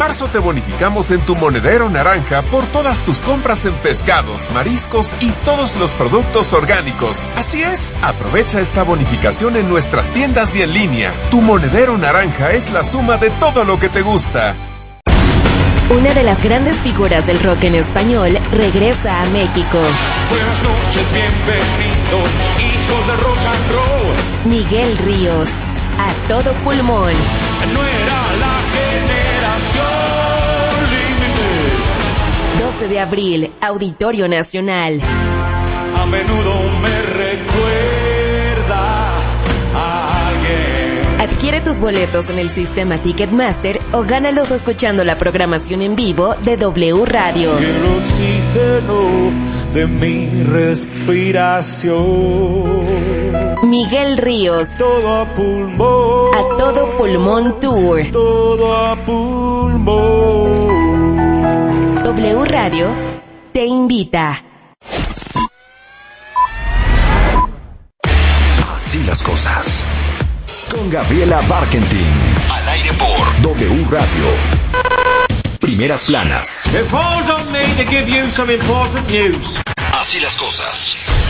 marzo te bonificamos en tu monedero naranja por todas tus compras en pescados, mariscos y todos los productos orgánicos. Así es, aprovecha esta bonificación en nuestras tiendas y en línea. Tu monedero naranja es la suma de todo lo que te gusta. Una de las grandes figuras del rock en español regresa a México. Buenas noches, bienvenidos, hijos de rock and roll. Miguel Ríos, a todo pulmón. No era la generación límite. 12 de abril, Auditorio Nacional. A menudo me recuerda a alguien. Adquiere tus boletos en el sistema Ticketmaster o gánalos escuchando la programación en vivo de W Radio. El oxígeno de mi respiración. Miguel Ríos, Todo a pulmón. a todo pulmón tour. Todo a pulmón. W Radio te invita. Así las cosas. Con Gabriela Barkentin. Al aire por W Radio. Primeras planas. It falls on me to give you some important news. Así las cosas.